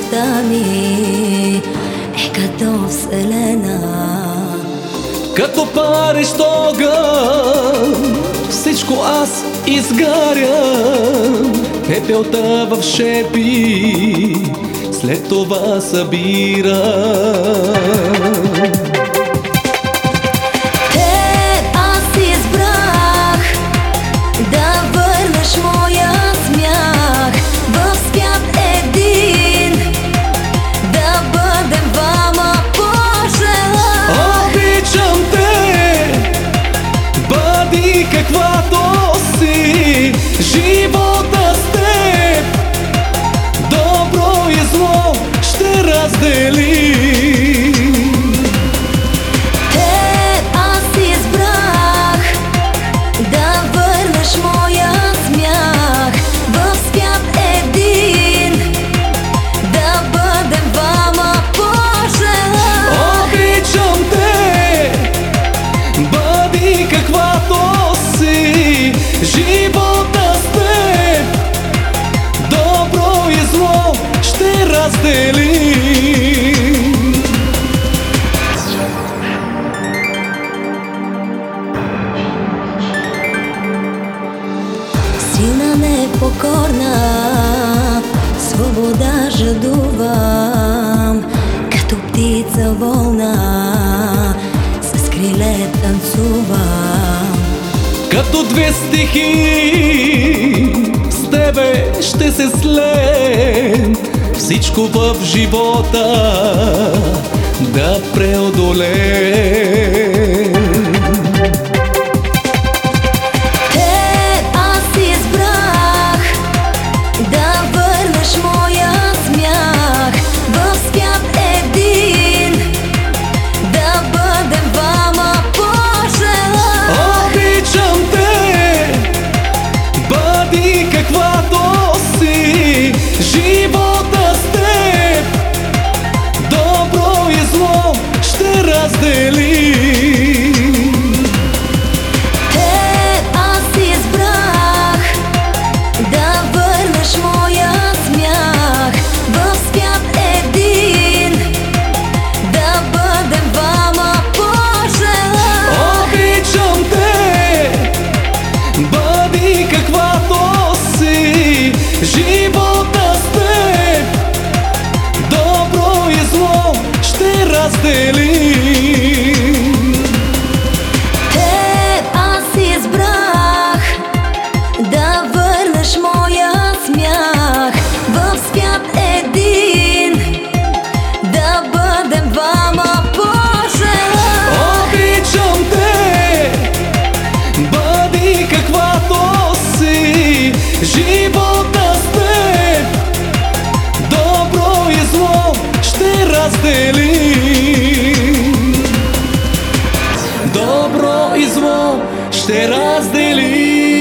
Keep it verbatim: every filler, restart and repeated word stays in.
любовта ми е като вселена. Като парещ огън, всичко аз изгарям. Пепелта в шепи, след това събирам. Теб аз избрах да върнеш моя смях в свят един, да бъдем двама пожелах. Обичам те, бъди каквато си, живота с теб, добро и зло ще раздели. Теб аз избрах да върнеш моя смях в свят един, да бъдем двама пожелах. Обичам те, бъди каквато си, живота с теб, добро и зло ще раздели. Силна, непокорна, свобода жадувам, като птица волна, с криле танцувам. Като две стихи с тебе ще се слеем, всичко в живота да преодолеем. Теб аз избрах да върнеш моя смях в свят един, да бъдем двама пожелах. Обичам те, бъди каквато си, живота с теб, добро и зло ще раздели. Теб аз избрах да върнеш моя смях в свят един, да бъдем двама пожелах. Обичам те, бъди каквато си, живота с теб, добро и зло ще раздели. Теб аз избрах да върнеш моя смях в свят един, да бъдем двама пожелах. Обичам те, бъди каквато си, живота с теб, добро и зло ще раздели. Добро и зло ще раздели.